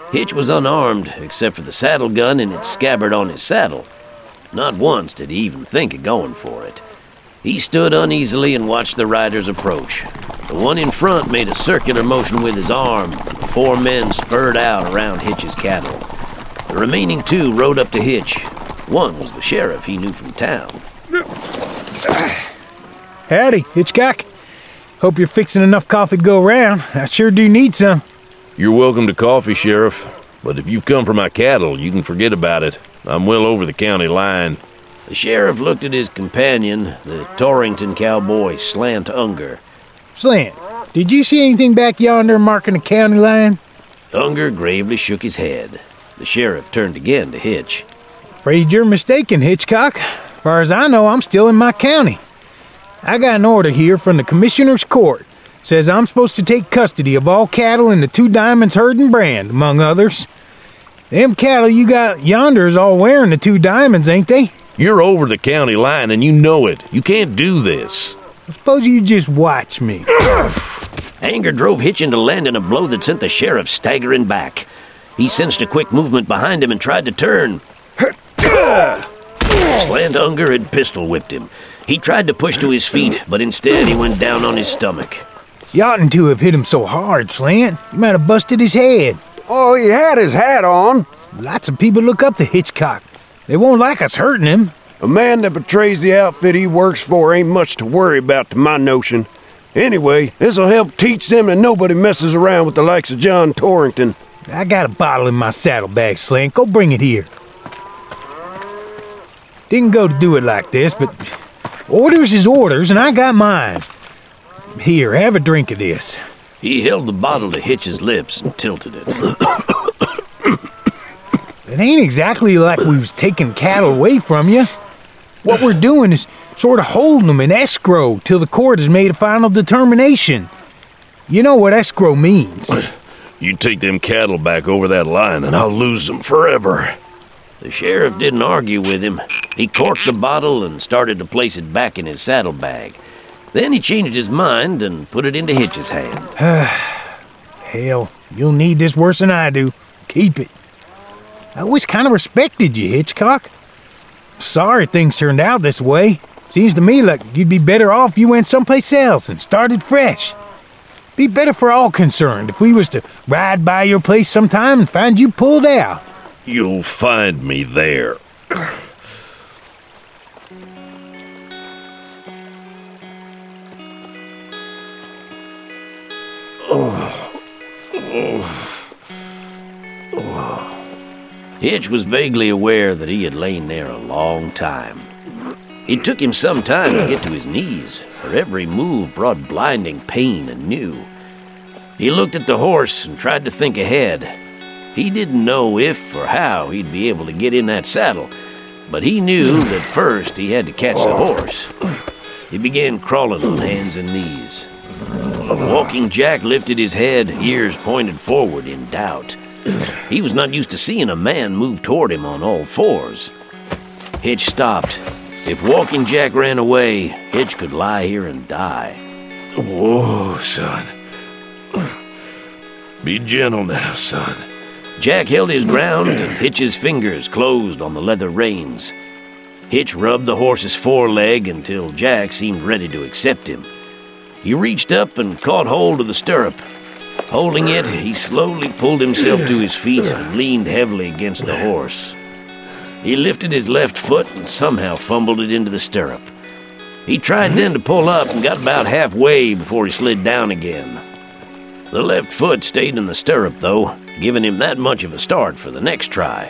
Hitch was unarmed, except for the saddle gun in its scabbard on his saddle. Not once did he even think of going for it. He stood uneasily and watched the riders approach. The one in front made a circular motion with his arm. The 4 men spurred out around Hitch's cattle. The remaining 2 rode up to Hitch. One was the sheriff he knew from town. Howdy, Hitchcock. Hope you're fixing enough coffee to go around. I sure do need some. You're welcome to coffee, Sheriff. But if you've come for my cattle, you can forget about it. I'm well over the county line. The sheriff looked at his companion, the Torrington cowboy, Slant Unger. Slant, did you see anything back yonder marking the county line? Unger gravely shook his head. The sheriff turned again to Hitch. Afraid you're mistaken, Hitchcock. Far as I know, I'm still in my county. I got an order here from the Commissioner's Court. Says I'm supposed to take custody of all cattle in the Two Diamonds herd and brand, among others. Them cattle you got yonder is all wearing the Two Diamonds, ain't they? You're over the county line and you know it. You can't do this. I suppose you just watch me. Anger drove Hitch into landing a blow that sent the sheriff staggering back. He sensed a quick movement behind him and tried to turn. Slant Unger had pistol-whipped him. He tried to push to his feet, but instead he went down on his stomach. You oughtn't to have hit him so hard, Slant. You might have busted his head. Oh, he had his hat on. Lots of people look up to Hitchcock. They won't like us hurting him. A man that betrays the outfit he works for ain't much to worry about to my notion. Anyway, this'll help teach them that nobody messes around with the likes of John Torrington. I got a bottle in my saddlebag, Slant. Go bring it here. Didn't go to do it like this, but orders is orders, and I got mine. Here, have a drink of this. He held the bottle to Hitch's lips and tilted it. It ain't exactly like we was taking cattle away from you. What we're doing is sort of holding them in escrow till the court has made a final determination. You know what escrow means. You take them cattle back over that line and I'll lose them forever. The sheriff didn't argue with him. He corked the bottle and started to place it back in his saddlebag. Then he changed his mind and put it into Hitch's hand. Hell, you'll need this worse than I do. Keep it. I always kind of respected you, Hitchcock. Sorry things turned out this way. Seems to me like you'd be better off if you went someplace else and started fresh. Be better for all concerned if we was to ride by your place sometime and find you pulled out. You'll find me there. Hitch was vaguely aware that he had lain there a long time. It took him some time to get to his knees, for every move brought blinding pain anew. He looked at the horse and tried to think ahead. He didn't know if or how he'd be able to get in that saddle, but he knew that first he had to catch the horse. He began crawling on hands and knees. Walking Jack lifted his head, ears pointed forward in doubt. He was not used to seeing a man move toward him on all fours. Hitch stopped. If Walking Jack ran away, Hitch could lie here and die. Whoa, son. Be gentle now, son. Jack held his ground, and Hitch's fingers closed on the leather reins. Hitch rubbed the horse's foreleg until Jack seemed ready to accept him. He reached up and caught hold of the stirrup. Holding it, he slowly pulled himself to his feet and leaned heavily against the horse. He lifted his left foot and somehow fumbled it into the stirrup. He tried then to pull up and got about halfway before he slid down again. The left foot stayed in the stirrup, though, giving him that much of a start for the next try.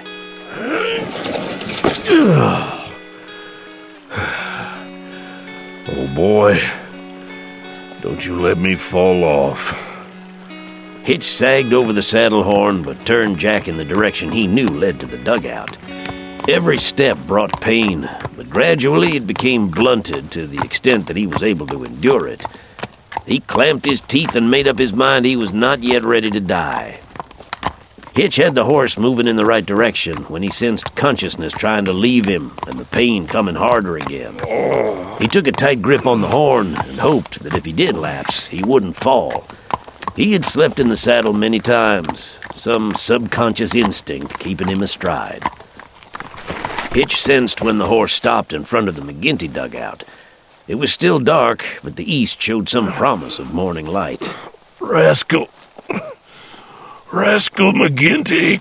Oh, boy. Don't you let me fall off. Hitch sagged over the saddle horn, but turned Jack in the direction he knew led to the dugout. Every step brought pain, but gradually it became blunted to the extent that he was able to endure it. He clamped his teeth and made up his mind he was not yet ready to die. Hitch had the horse moving in the right direction when he sensed consciousness trying to leave him and the pain coming harder again. He took a tight grip on the horn and hoped that if he did lapse, he wouldn't fall. He had slept in the saddle many times. some subconscious instinct keeping him astride. Hitch sensed when the horse stopped in front of the McGinty dugout. It was still dark, but the east showed some promise of morning light. Rascal McGinty.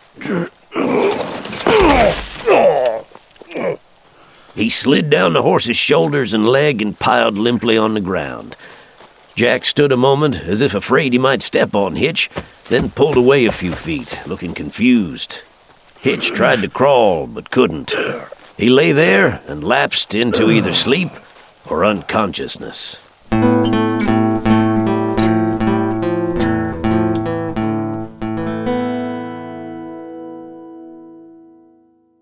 He slid down the horse's shoulders and leg and piled limply on the ground. Jack stood a moment as if afraid he might step on Hitch, then pulled away a few feet, looking confused. Hitch tried to crawl, but couldn't. He lay there and lapsed into either sleep or unconsciousness.